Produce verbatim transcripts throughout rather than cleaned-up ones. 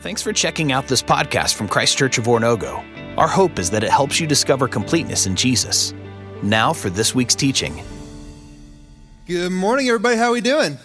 Thanks for checking out this podcast from Christ Church of Oronogo. Our hope is that it helps you discover completeness in Jesus. Now for this week's teaching. Good morning, everybody. How are we doing?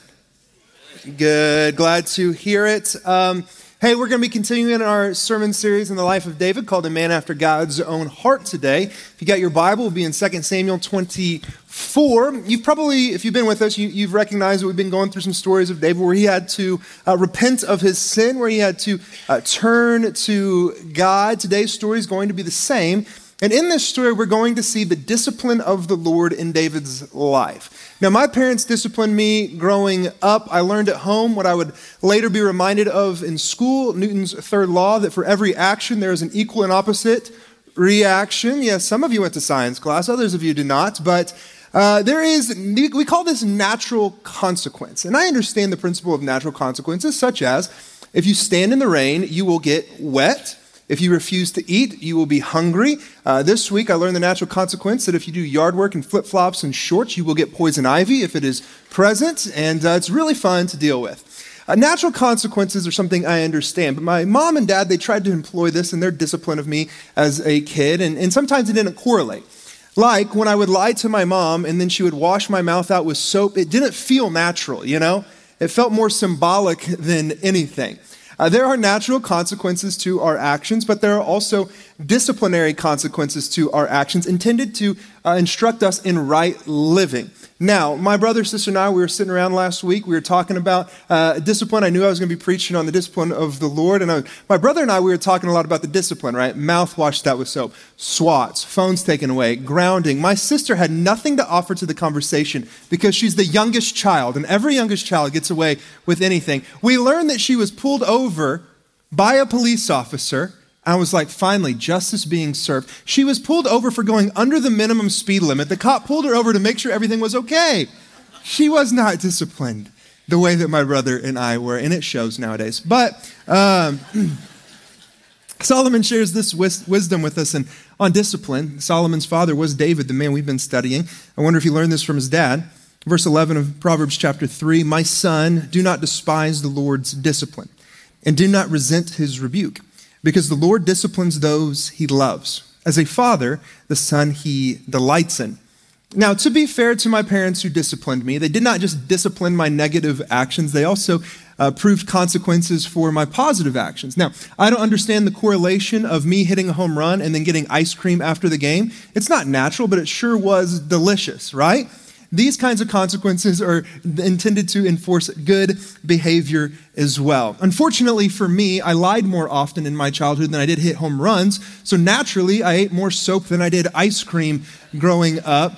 Good. Glad to hear it. Um, hey, we're going to be continuing our sermon series in the life of David called A Man After God's Own Heart today. If you got your Bible, we'll be in Second Samuel twenty-four. You've probably, if you've been with us, you, you've recognized that we've been going through some stories of David where he had to uh, repent of his sin, where he had to uh, turn to God. Today's story is going to be the same. And in this story, we're going to see the discipline of the Lord in David's life. Now, my parents disciplined me growing up. I learned at home what I would later be reminded of in school, Newton's third law, that for every action, there is an equal and opposite reaction. Yes, some of you went to science class, others of you did not, but uh, there is, we call this natural consequence. And I understand the principle of natural consequences, such as if you stand in the rain, you will get wet. If you refuse to eat, you will be hungry. Uh, this week, I learned the natural consequence that if you do yard work in flip-flops and shorts, you will get poison ivy if it is present, and uh, it's really fun to deal with. Uh, natural consequences are something I understand, but my mom and dad, they tried to employ this in their discipline of me as a kid, and, and sometimes it didn't correlate. Like when I would lie to my mom and then she would wash my mouth out with soap, it didn't feel natural, you know? It felt more symbolic than anything. Uh, there are natural consequences to our actions, but there are also disciplinary consequences to our actions intended to uh, instruct us in right living. Now, my brother, sister, and I, we were sitting around last week. We were talking about uh, discipline. I knew I was going to be preaching on the discipline of the Lord. And I, my brother and I, we were talking a lot about the discipline, right? Mouth washed out with soap, swats, phones taken away, grounding. My sister had nothing to offer to the conversation because she's the youngest child, and every youngest child gets away with anything. We learned that she was pulled over by a police officer. I was like, finally, justice being served. She was pulled over for going under the minimum speed limit. The cop pulled her over to make sure everything was okay. She was not disciplined the way that my brother and I were, and it shows nowadays. But um, Solomon shares this wis- wisdom with us and on discipline. Solomon's father was David, the man we've been studying. I wonder if he learned this from his dad. Verse eleven of Proverbs chapter three, "My son, do not despise the Lord's discipline, and do not resent his rebuke. Because the Lord disciplines those he loves. As a father, the son he delights in." Now, to be fair to my parents who disciplined me, they did not just discipline my negative actions, they also uh, proved consequences for my positive actions. Now, I don't understand the correlation of me hitting a home run and then getting ice cream after the game. It's not natural, but it sure was delicious, right? These kinds of consequences are intended to enforce good behavior as well. Unfortunately for me, I lied more often in my childhood than I did hit home runs. So naturally, I ate more soap than I did ice cream growing up.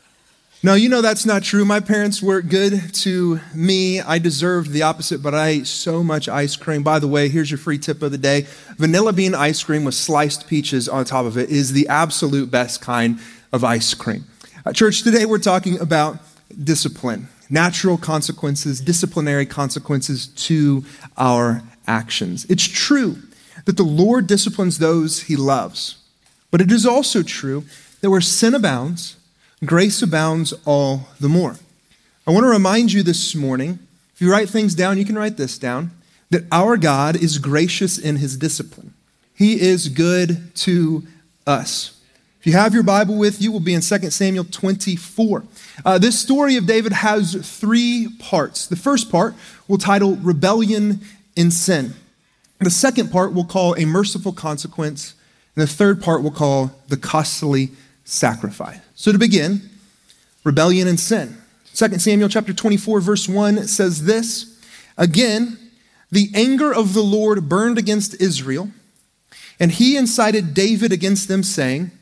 No, you know that's not true. My parents were good to me. I deserved the opposite, but I ate so much ice cream. By the way, here's your free tip of the day. Vanilla bean ice cream with sliced peaches on top of it is the absolute best kind of ice cream. Uh, church, today we're talking about discipline, natural consequences, disciplinary consequences to our actions. It's true that the Lord disciplines those he loves, but it is also true that where sin abounds, grace abounds all the more. I want to remind you this morning, if you write things down, you can write this down, that our God is gracious in his discipline. He is good to us. If you have your Bible with you, we'll be in Second Samuel twenty-four. Uh, this story of David has three parts. The first part we'll title Rebellion in Sin. The second part we'll call A Merciful Consequence. And the third part we'll call The Costly Sacrifice. So to begin, Rebellion in Sin. Second Samuel chapter twenty-four, verse one says this, "Again, the anger of the Lord burned against Israel, and he incited David against them, saying,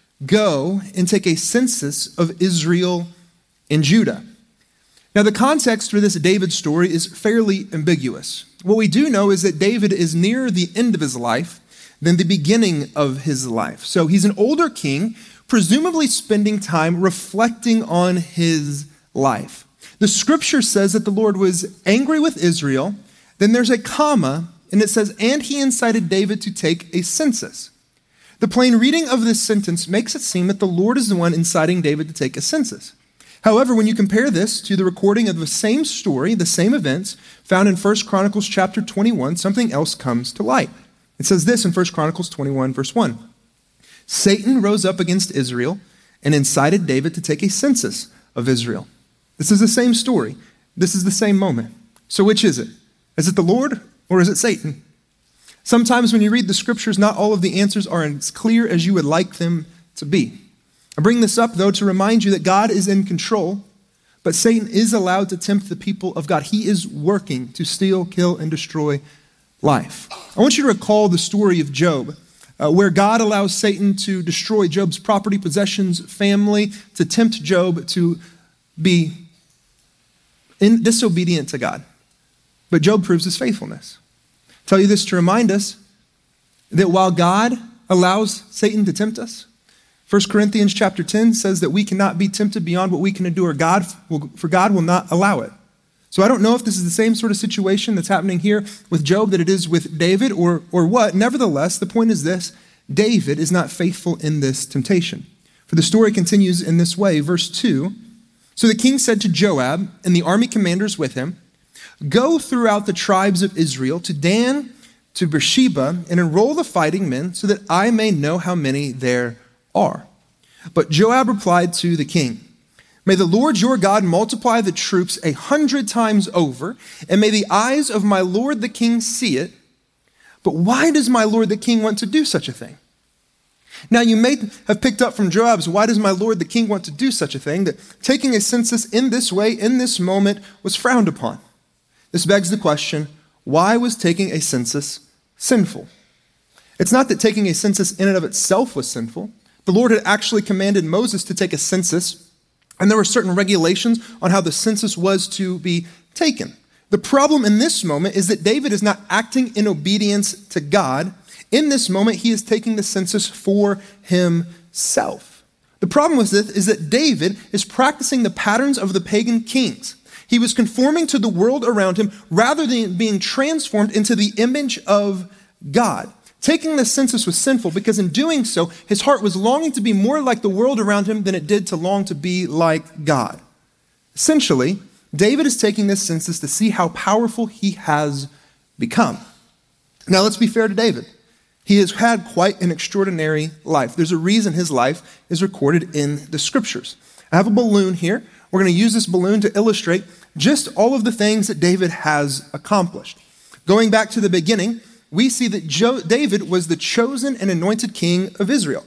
'Go and take a census of Israel and Judah.'" Now, the context for this David story is fairly ambiguous. What we do know is that David is nearer the end of his life than the beginning of his life. So he's an older king, presumably spending time reflecting on his life. The scripture says that the Lord was angry with Israel. Then there's a comma, and it says, "And he incited David to take a census." The plain reading of this sentence makes it seem that the Lord is the one inciting David to take a census. However, when you compare this to the recording of the same story, the same events, found in First Chronicles chapter twenty-one, something else comes to light. It says this in First Chronicles twenty-one, verse one. Satan rose up against Israel and incited David to take a census of Israel. This is the same story. This is the same moment. So which is it? Is it the Lord or is it Satan? Sometimes when you read the scriptures, not all of the answers are as clear as you would like them to be. I bring this up, though, to remind you that God is in control, but Satan is allowed to tempt the people of God. He is working to steal, kill, and destroy life. I want you to recall the story of Job, uh, where God allows Satan to destroy Job's property, possessions, family, to tempt Job to be in, disobedient to God. But Job proves his faithfulness. I tell you this to remind us that while God allows Satan to tempt us, First Corinthians chapter ten says that we cannot be tempted beyond what we can endure. God will, for God will not allow it. So I don't know if this is the same sort of situation that's happening here with Job that it is with David or, or what. Nevertheless, the point is this: David is not faithful in this temptation. For the story continues in this way, verse two. So the king said to Joab and the army commanders with him, "Go throughout the tribes of Israel to Dan, to Beersheba, and enroll the fighting men so that I may know how many there are." But Joab replied to the king, "May the Lord your God multiply the troops a hundred times over, and may the eyes of my lord the king see it. But why does my lord the king want to do such a thing?" Now you may have picked up from Joab's "why does my lord the king want to do such a thing" that taking a census in this way, in this moment, was frowned upon. This begs the question, why was taking a census sinful? It's not that taking a census in and of itself was sinful. The Lord had actually commanded Moses to take a census, and there were certain regulations on how the census was to be taken. The problem in this moment is that David is not acting in obedience to God. In this moment, he is taking the census for himself. The problem with this is that David is practicing the patterns of the pagan kings. He was conforming to the world around him rather than being transformed into the image of God. Taking the census was sinful because in doing so, his heart was longing to be more like the world around him than it did to long to be like God. Essentially, David is taking this census to see how powerful he has become. Now, let's be fair to David. He has had quite an extraordinary life. There's a reason his life is recorded in the scriptures. I have a balloon here. We're going to use this balloon to illustrate just all of the things that David has accomplished. Going back to the beginning, we see that Jo- David was the chosen and anointed king of Israel.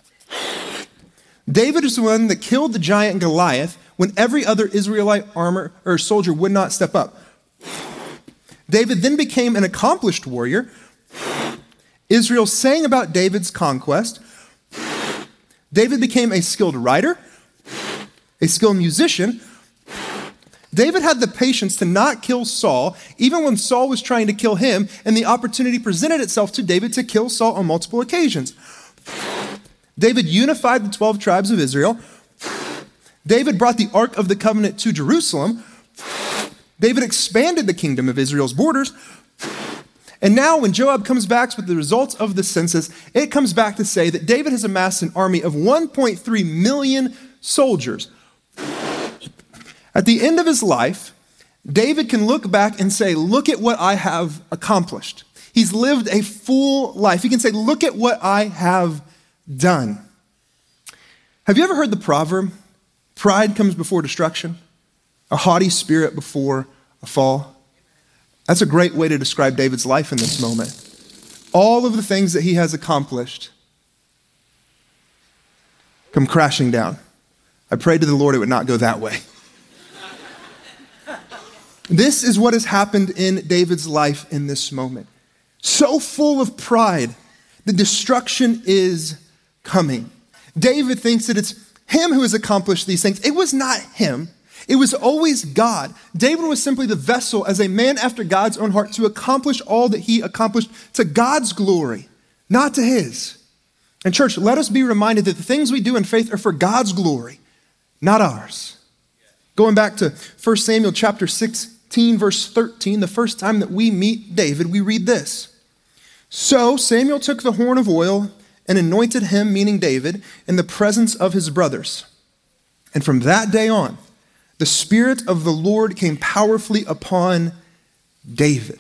David is the one that killed the giant Goliath when every other Israelite armor or soldier would not step up. David then became an accomplished warrior. Israel sang about David's conquest. David became a skilled writer, a skilled musician. David had the patience to not kill Saul, even when Saul was trying to kill him, and the opportunity presented itself to David to kill Saul on multiple occasions. David unified the twelve tribes of Israel. David brought the Ark of the Covenant to Jerusalem. David expanded the kingdom of Israel's borders. And now when Joab comes back with the results of the census, it comes back to say that David has amassed an army of one point three million soldiers. At the end of his life, David can look back and say, look at what I have accomplished. He's lived a full life. He can say, look at what I have done. Have you ever heard the proverb, pride comes before destruction, a haughty spirit before a fall? That's a great way to describe David's life in this moment. All of the things that he has accomplished come crashing down. I prayed to the Lord it would not go that way. This is what has happened in David's life in this moment. So full of pride, the destruction is coming. David thinks that it's him who has accomplished these things. It was not him. It was always God. David was simply the vessel as a man after God's own heart to accomplish all that he accomplished to God's glory, not to his. And church, let us be reminded that the things we do in faith are for God's glory, not ours. Going back to First Samuel chapter sixteen, verse thirteen, the first time that we meet David, we read this. So Samuel took the horn of oil and anointed him, meaning David, in the presence of his brothers. And from that day on, The Spirit of the Lord came powerfully upon David.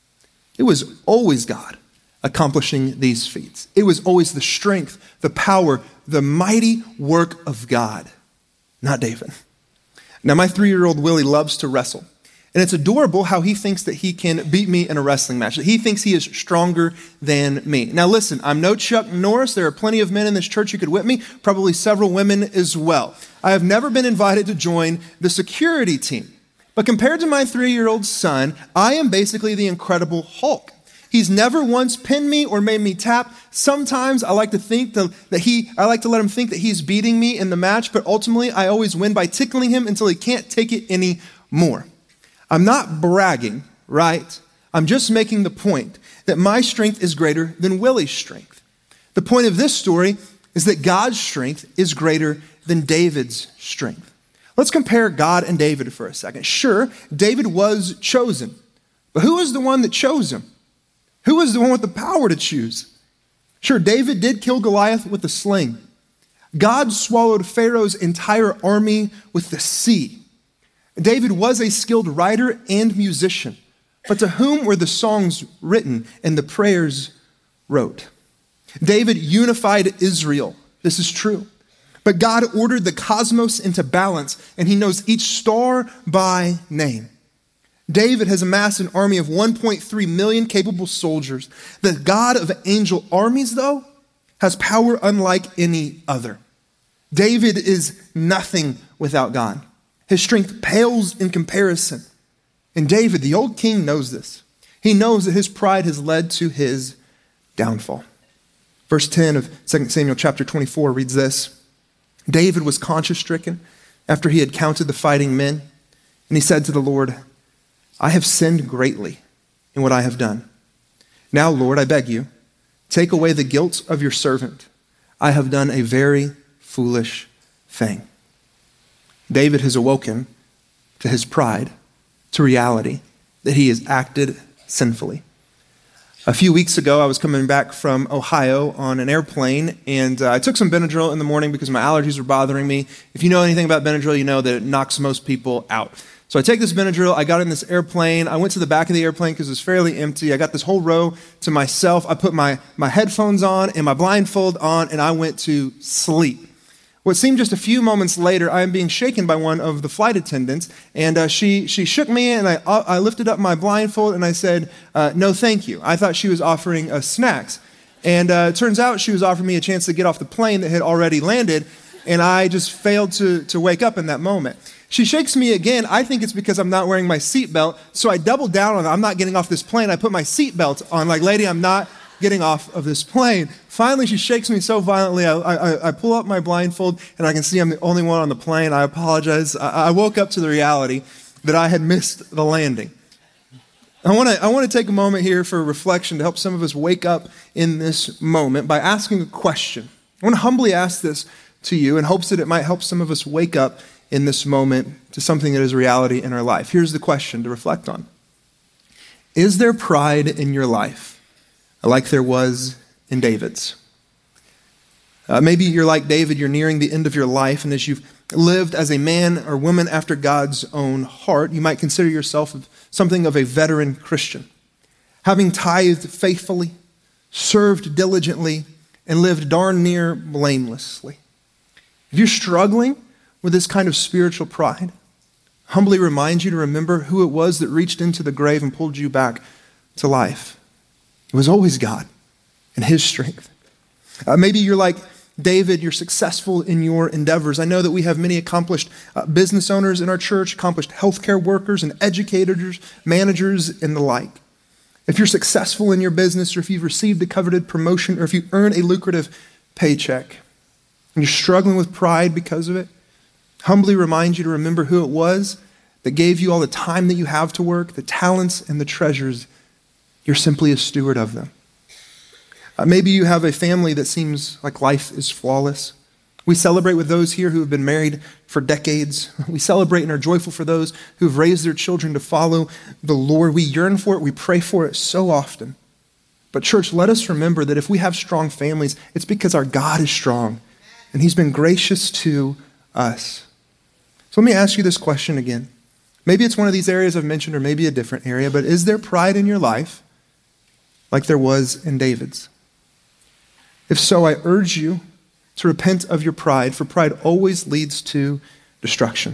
It was always God accomplishing these feats. It was always the strength, the power, the mighty work of God, not David. Now, my three-year-old Willie loves to wrestle. And it's adorable how he thinks that he can beat me in a wrestling match. That he thinks he is stronger than me. Now listen, I'm no Chuck Norris. There are plenty of men in this church who could whip me, probably several women as well. I have never been invited to join the security team. But compared to my three-year-old son, I am basically the Incredible Hulk. He's never once pinned me or made me tap. Sometimes I like to think that he, I like to let him think that he's beating me in the match, but ultimately I always win by tickling him until he can't take it anymore. I'm not bragging, right? I'm just making the point that my strength is greater than Willie's strength. The point of this story is that God's strength is greater than David's strength. Let's compare God and David for a second. Sure, David was chosen, but who was the one that chose him? Who was the one with the power to choose? Sure, David did kill Goliath with a sling. God swallowed Pharaoh's entire army with the sea. David was a skilled writer and musician, but to whom were the songs written and the prayers wrote? David unified Israel. This is true. But God ordered the cosmos into balance, and he knows each star by name. David has amassed an army of one point three million capable soldiers. The God of angel armies, though, has power unlike any other. David is nothing without God. His strength pales in comparison. And David, the old king, knows this. He knows that his pride has led to his downfall. Verse ten of Second Samuel chapter twenty-four reads this. David was conscience-stricken after he had counted the fighting men, and he said to the Lord, I have sinned greatly in what I have done. Now, Lord, I beg you, take away the guilt of your servant. I have done a very foolish thing. David has awoken to his pride, to reality, that he has acted sinfully. A few weeks ago, I was coming back from Ohio on an airplane, and uh, I took some Benadryl in the morning because my allergies were bothering me. If you know anything about Benadryl, you know that it knocks most people out. So I take this Benadryl, I got in this airplane, I went to the back of the airplane because it was fairly empty. I got this whole row to myself. I put my, my headphones on and my blindfold on, and I went to sleep. What seemed just a few moments later, I am being shaken by one of the flight attendants, and uh, she she shook me, and I uh, I lifted up my blindfold, and I said, uh, no, thank you. I thought she was offering us snacks. And uh, it turns out she was offering me a chance to get off the plane that had already landed, and I just failed to, to wake up in that moment. She shakes me again. I think it's because I'm not wearing my seatbelt, so I double down on it. I'm not getting off this plane. I put my seatbelt on, like, lady, I'm not getting off of this plane. Finally, she shakes me so violently, I, I, I pull up my blindfold, and I can see I'm the only one on the plane. I apologize. I, I woke up to the reality that I had missed the landing. I want to I want to take a moment here for reflection to help some of us wake up in this moment by asking a question. I want to humbly ask this to you in hopes that it might help some of us wake up in this moment to something that is reality in our life. Here's the question to reflect on. Is there pride in your life like there was in David's? Uh, maybe you're like David, you're nearing the end of your life, and as you've lived as a man or woman after God's own heart, you might consider yourself something of a veteran Christian, having tithed faithfully, served diligently, and lived darn near blamelessly. If you're struggling with this kind of spiritual pride, humbly remind you to remember who it was that reached into the grave and pulled you back to life. It was always God and his strength. Uh, maybe you're like David, you're successful in your endeavors. I know that we have many accomplished uh, business owners in our church, accomplished healthcare workers and educators, managers, and the like. If you're successful in your business, or if you've received a coveted promotion, or if you earn a lucrative paycheck, and you're struggling with pride because of it, humbly remind you to remember who it was that gave you all the time that you have to work, the talents and the treasures. You're simply a steward of them. Uh, maybe you have a family that seems like life is flawless. We celebrate with those here who have been married for decades. We celebrate and are joyful for those who have raised their children to follow the Lord. We yearn for it. We pray for it so often. But church, let us remember that if we have strong families, it's because our God is strong and he's been gracious to us. So So let me ask you this question again. Maybe it's one of these areas I've mentioned or maybe a different area, but is there pride in your life like there was in David's? If so, I urge you to repent of your pride, for pride always leads to destruction.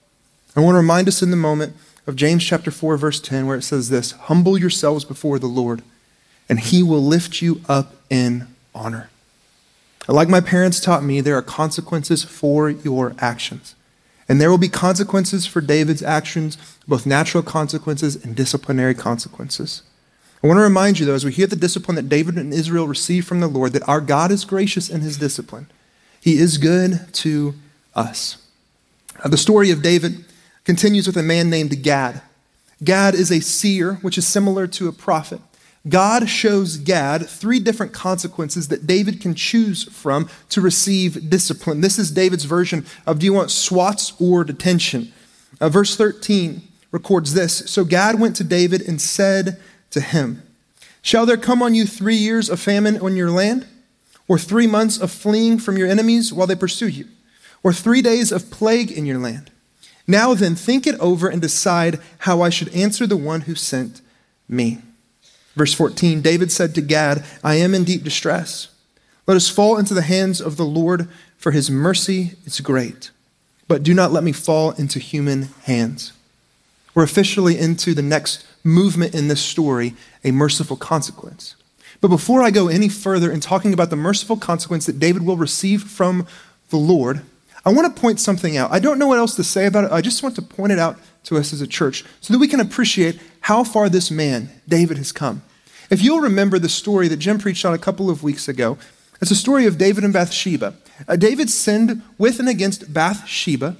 I want to remind us in the moment of James chapter four, verse ten, where it says this, humble yourselves before the Lord, and he will lift you up in honor. Like my parents taught me, there are consequences for your actions. And there will be consequences for David's actions, both natural consequences and disciplinary consequences. I want to remind you, though, as we hear the discipline that David and Israel received from the Lord, that our God is gracious in his discipline. He is good to us. Uh, the story of David continues with a man named Gad. Gad is a seer, which is similar to a prophet. God shows Gad three different consequences that David can choose from to receive discipline. This is David's version of, do you want swats or detention? Uh, verse thirteen records this. So Gad went to David and said to him, shall there come on you three years of famine on your land? Or three months of fleeing from your enemies while they pursue you? Or three days of plague in your land? Now then, think it over and decide how I should answer the one who sent me. Verse fourteen, David said to Gad, I am in deep distress. Let us fall into the hands of the Lord, for his mercy is great. But do not let me fall into human hands. We're officially into the next movement in this story, a merciful consequence. But before I go any further in talking about the merciful consequence that David will receive from the Lord, I want to point something out. I don't know what else to say about it. I just want to point it out to us as a church so that we can appreciate how far this man, David, has come. If you'll remember the story that Jim preached on a couple of weeks ago, it's a story of David and Bathsheba. Uh, David sinned with and against Bathsheba,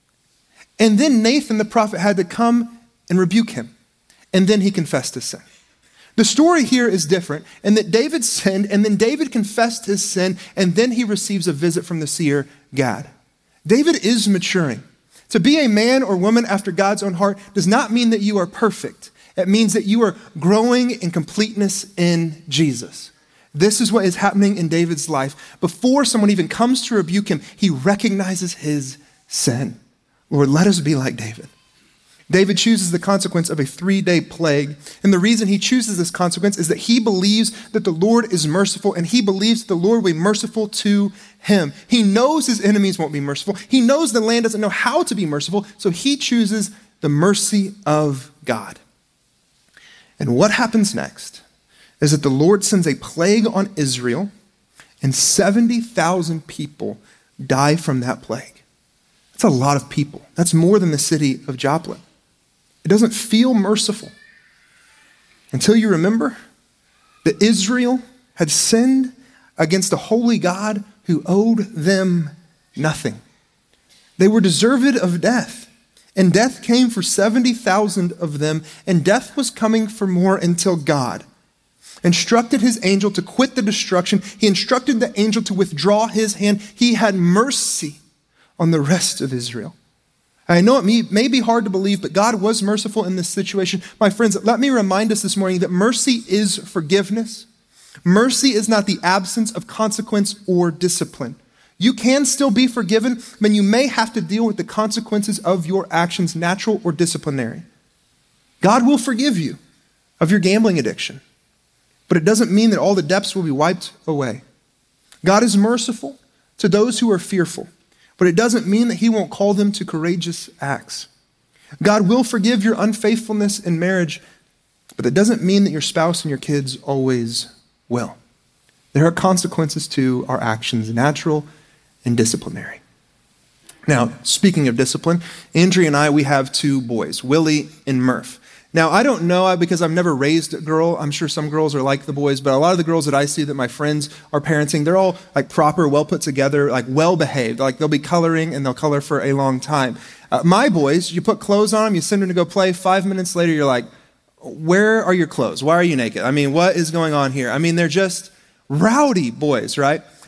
and then Nathan the prophet had to come and rebuke him, and then he confessed his sin. The story here is different in that David sinned, and then David confessed his sin, and then he receives a visit from the seer Gad. David is maturing. To be a man or woman after God's own heart does not mean that you are perfect. It means that you are growing in completeness in Jesus. This is what is happening in David's life. Before someone even comes to rebuke him, he recognizes his sin. Lord, let us be like David. David chooses the consequence of a three-day plague. And the reason he chooses this consequence is that he believes that the Lord is merciful, and he believes that the Lord will be merciful to him. He knows his enemies won't be merciful. He knows the land doesn't know how to be merciful, so he chooses the mercy of God. And what happens next is that the Lord sends a plague on Israel, and seventy thousand people die from that plague. That's a lot of people. That's more than the city of Joplin. It doesn't feel merciful until you remember that Israel had sinned against a holy God who owed them nothing. They were deserved of death, and death came for seventy thousand of them, and death was coming for more until God instructed his angel to quit the destruction. He instructed the angel to withdraw his hand. He had mercy on the rest of Israel. I know it may, may be hard to believe, but God was merciful in this situation. My friends, let me remind us this morning that mercy is forgiveness. Mercy is not the absence of consequence or discipline. You can still be forgiven, but you may have to deal with the consequences of your actions, natural or disciplinary. God will forgive you of your gambling addiction, but it doesn't mean that all the debts will be wiped away. God is merciful to those who are fearful, but it doesn't mean that he won't call them to courageous acts. God will forgive your unfaithfulness in marriage, but it doesn't mean that your spouse and your kids always will. There are consequences to our actions, natural and disciplinary. Now, speaking of discipline, Andrea and I, we have two boys, Willie and Murph. Now, I don't know because I've never raised a girl. I'm sure some girls are like the boys, but a lot of the girls that I see that my friends are parenting, they're all like proper, well put together, like well behaved. Like they'll be coloring and they'll color for a long time. Uh, my boys, you put clothes on them, you send them to go play. Five minutes later, you're like, where are your clothes? Why are you naked? I mean, what is going on here? I mean, they're just rowdy boys, right?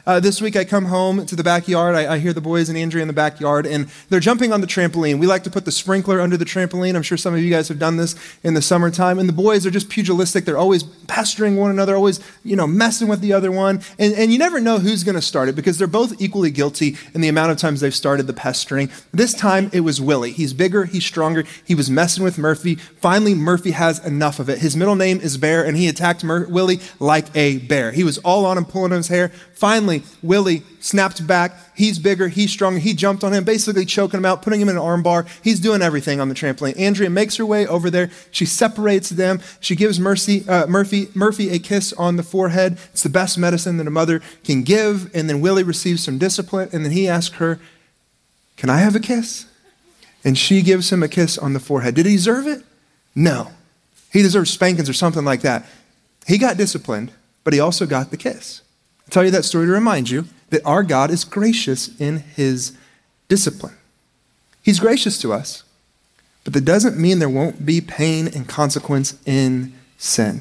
Uh, this week I come home to the backyard. I, I hear the boys and Andrea in the backyard, and they're jumping on the trampoline. We like to put the sprinkler under the trampoline. I'm sure some of you guys have done this in the summertime. And the boys are just pugilistic. They're always pestering one another, always, you know, messing with the other one. And, and you never know who's going to start it because they're both equally guilty in the amount of times they've started the pestering. This time it was Willie. He's bigger, he's stronger. He was messing with Murphy. Finally, Murphy has enough of it. His middle name is Bear, and he attacked Mur- Willie like a bear. He was all on him, pulling on his hair. Finally, Willie snapped back. He's bigger, he's stronger. He jumped on him, basically choking him out, putting him in an arm bar. He's doing everything on the trampoline. Andrea makes her way over there. She separates them. She gives Mercy, uh, Murphy, Murphy a kiss on the forehead. It's the best medicine that a mother can give. And then Willie receives some discipline. And then he asks her, "Can I have a kiss?" And she gives him a kiss on the forehead. Did he deserve it? No. He deserves spankings or something like that. He got disciplined, but he also got the kiss. I tell you that story to remind you that our God is gracious in his discipline. He's gracious to us, but that doesn't mean there won't be pain and consequence in sin.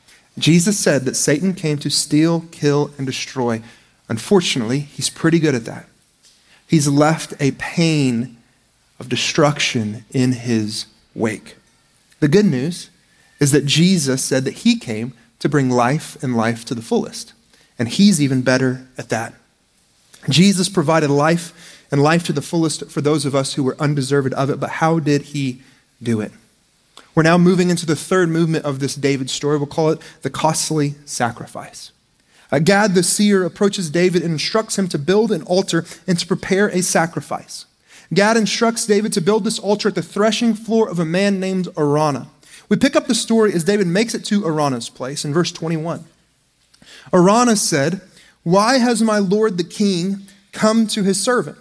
Jesus said that Satan came to steal, kill, and destroy. Unfortunately, he's pretty good at that. He's left a pain of destruction in his wake. The good news is that Jesus said that he came to bring life and life to the fullest. And he's even better at that. Jesus provided life and life to the fullest for those of us who were undeserved of it. But how did he do it? We're now moving into the third movement of this David story. We'll call it the costly sacrifice. Uh, Gad the seer approaches David and instructs him to build an altar and to prepare a sacrifice. Gad instructs David to build this altar at the threshing floor of a man named Araunah. We pick up the story as David makes it to Araunah's place in verse twenty-one. Araunah said, "Why has my lord the king come to his servant?"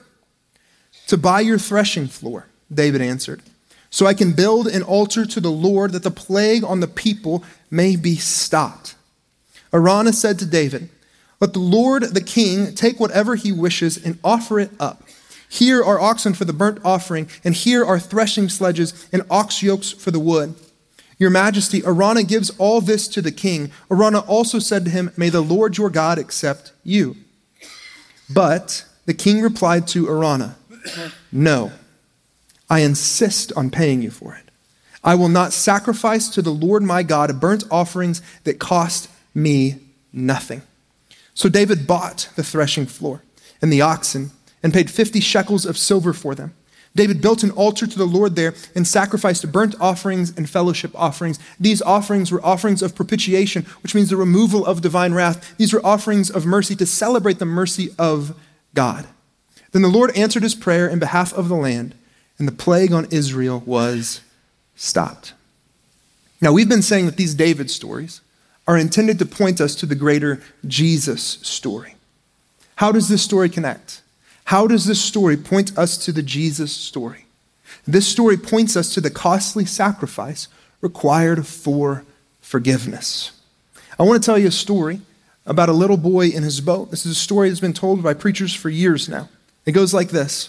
"To buy your threshing floor," David answered, "so I can build an altar to the Lord that the plague on the people may be stopped." Araunah said to David, "Let the Lord the king take whatever he wishes and offer it up. Here are oxen for the burnt offering, and here are threshing sledges and ox yokes for the wood. Your Majesty," Araunah gives all this to the king. Araunah also said to him, "May the Lord your God accept you." But the king replied to Araunah, "No, I insist on paying you for it. I will not sacrifice to the Lord my God burnt offerings that cost me nothing." So David bought the threshing floor and the oxen and paid fifty shekels of silver for them. David built an altar to the Lord there and sacrificed burnt offerings and fellowship offerings. These offerings were offerings of propitiation, which means the removal of divine wrath. These were offerings of mercy to celebrate the mercy of God. Then the Lord answered his prayer in behalf of the land, and the plague on Israel was stopped. Now, we've been saying that these David stories are intended to point us to the greater Jesus story. How does this story connect? How does this story point us to the Jesus story? This story points us to the costly sacrifice required for forgiveness. I want to tell you a story about a little boy in his boat. This is a story that's been told by preachers for years now. It goes like this.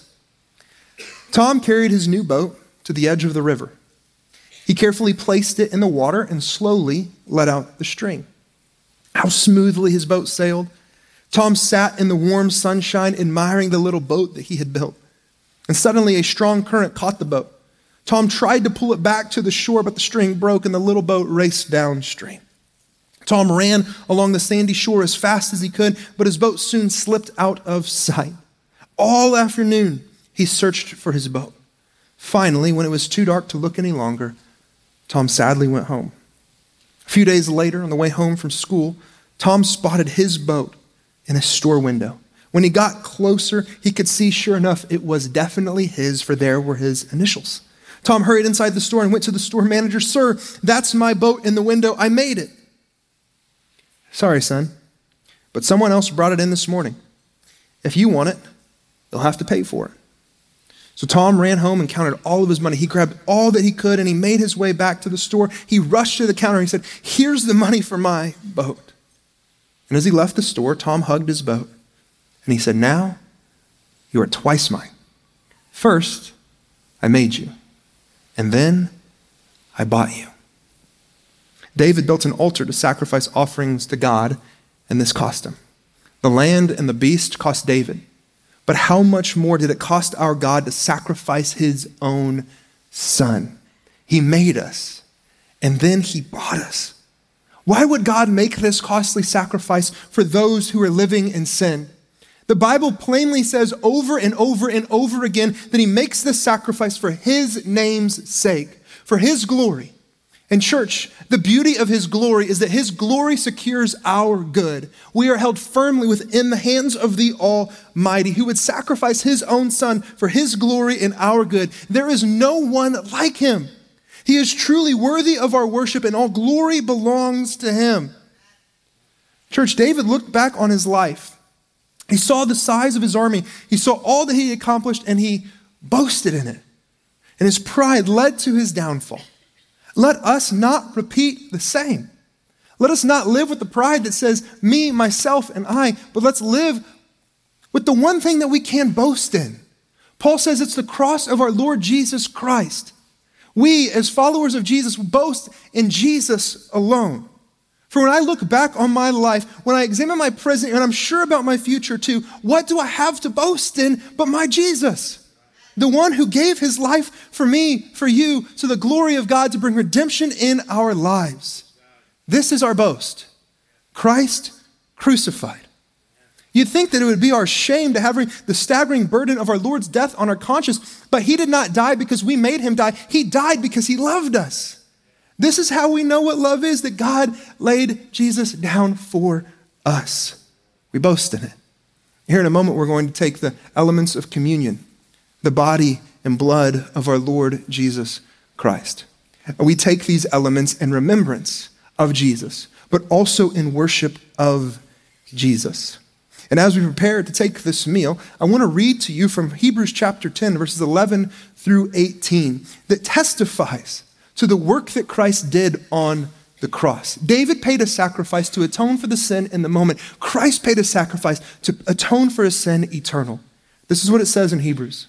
Tom carried his new boat to the edge of the river. He carefully placed it in the water and slowly let out the string. How smoothly his boat sailed. Tom sat in the warm sunshine, admiring the little boat that he had built. And suddenly a strong current caught the boat. Tom tried to pull it back to the shore, but the string broke and the little boat raced downstream. Tom ran along the sandy shore as fast as he could, but his boat soon slipped out of sight. All afternoon, he searched for his boat. Finally, when it was too dark to look any longer, Tom sadly went home. A few days later, on the way home from school, Tom spotted his boat in a store window. When he got closer, he could see, sure enough, it was definitely his, for there were his initials. Tom hurried inside the store and went to the store manager. "Sir, that's my boat in the window. I made it." "Sorry, son, but someone else brought it in this morning. If you want it, you'll have to pay for it." So Tom ran home and counted all of his money. He grabbed all that he could and he made his way back to the store. He rushed to the counter and he said, "Here's the money for my boat." And as he left the store, Tom hugged his boat and he said, "Now you are twice mine. First, I made you, and then I bought you." David built an altar to sacrifice offerings to God, and this cost him. The land and the beast cost David. But how much more did it cost our God to sacrifice his own son? He made us, and then he bought us. Why would God make this costly sacrifice for those who are living in sin? The Bible plainly says over and over and over again that he makes this sacrifice for his name's sake, for his glory. And church, the beauty of his glory is that his glory secures our good. We are held firmly within the hands of the Almighty, who would sacrifice his own son for his glory and our good. There is no one like him. He is truly worthy of our worship, and all glory belongs to him. Church, David looked back on his life. He saw the size of his army. He saw all that he accomplished, and he boasted in it. And his pride led to his downfall. Let us not repeat the same. Let us not live with the pride that says me, myself, and I, but let's live with the one thing that we can boast in. Paul says it's the cross of our Lord Jesus Christ. We, as followers of Jesus, boast in Jesus alone. For when I look back on my life, when I examine my present, and I'm sure about my future too, what do I have to boast in but my Jesus? The one who gave his life for me, for you, to the glory of God to bring redemption in our lives. This is our boast. Christ crucified. You'd think that it would be our shame to have the staggering burden of our Lord's death on our conscience, but he did not die because we made him die. He died because he loved us. This is how we know what love is, that God laid Jesus down for us. We boast in it. Here in a moment, we're going to take the elements of communion, the body and blood of our Lord Jesus Christ. We take these elements in remembrance of Jesus, but also in worship of Jesus. And as we prepare to take this meal, I want to read to you from Hebrews chapter ten, verses eleven through eighteen, that testifies to the work that Christ did on the cross. David paid a sacrifice to atone for the sin in the moment. Christ paid a sacrifice to atone for his sin eternal. This is what it says in Hebrews.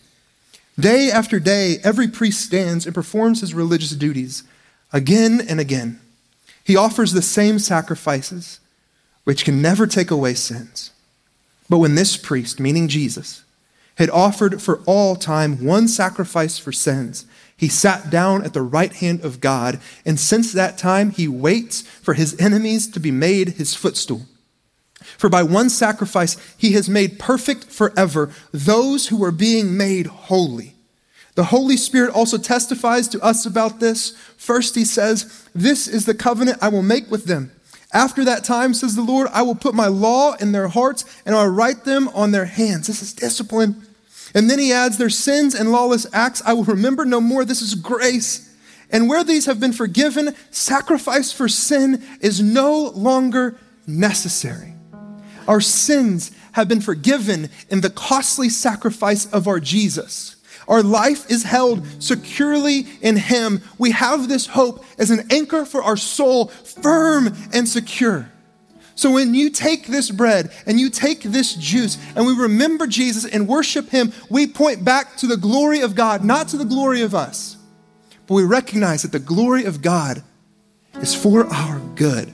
Day after day, every priest stands and performs his religious duties again and again. He offers the same sacrifices, which can never take away sins. But when this priest, meaning Jesus, had offered for all time one sacrifice for sins, he sat down at the right hand of God, and since that time he waits for his enemies to be made his footstool. For by one sacrifice he has made perfect forever those who are being made holy. The Holy Spirit also testifies to us about this. First he says, "This is the covenant I will make with them. After that time, says the Lord, I will put my law in their hearts and I'll write them on their hands." This is discipline. And then he adds, "Their sins and lawless acts I will remember no more." This is grace. And where these have been forgiven, sacrifice for sin is no longer necessary. Our sins have been forgiven in the costly sacrifice of our Jesus. Our life is held securely in him. We have this hope as an anchor for our soul, firm and secure. So when you take this bread and you take this juice and we remember Jesus and worship him, we point back to the glory of God, not to the glory of us. But we recognize that the glory of God is for our good.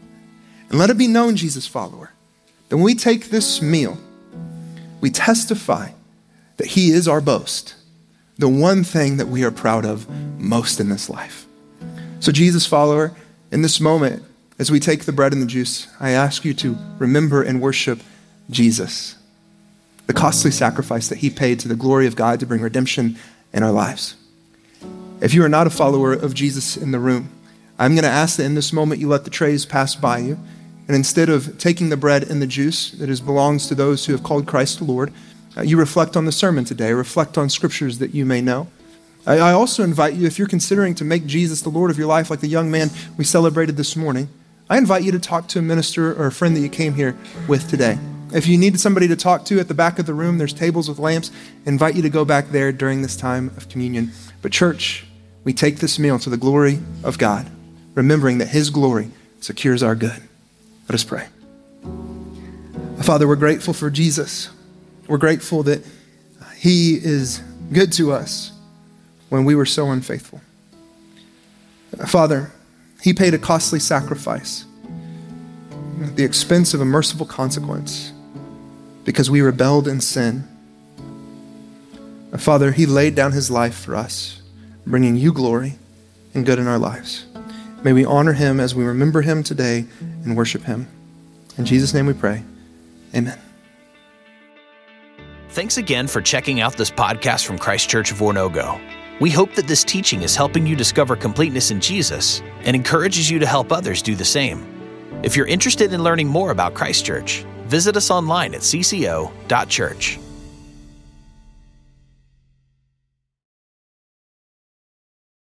And let it be known, Jesus follower, that when we take this meal, we testify that he is our boast, the one thing that we are proud of most in this life. So Jesus follower, in this moment, as we take the bread and the juice, I ask you to remember and worship Jesus, the costly sacrifice that he paid to the glory of God to bring redemption in our lives. If you are not a follower of Jesus in the room, I'm going to ask that in this moment you let the trays pass by you, and instead of taking the bread and the juice that is belongs to those who have called Christ Lord, uh, you reflect on the sermon today, reflect on scriptures that you may know. I, I also invite you, if you're considering to make Jesus the Lord of your life like the young man we celebrated this morning, I invite you to talk to a minister or a friend that you came here with today. If you need somebody to talk to at the back of the room, there's tables with lamps. I invite you to go back there during this time of communion. But church, we take this meal to the glory of God, remembering that his glory secures our good. Let us pray. Father, we're grateful for Jesus. We're grateful that he is good to us when we were so unfaithful. Father, he paid a costly sacrifice at the expense of a merciful consequence. because we rebelled in sin. Father, he laid down his life for us, bringing you glory and good in our lives. May we honor him as we remember him today and worship him. In Jesus' name we pray. Amen. Thanks again for checking out this podcast from Christ Church of Oronogo. We hope that this teaching is helping you discover completeness in Jesus and encourages you to help others do the same. If you're interested in learning more about Christ Church, visit us online at c c o dot church.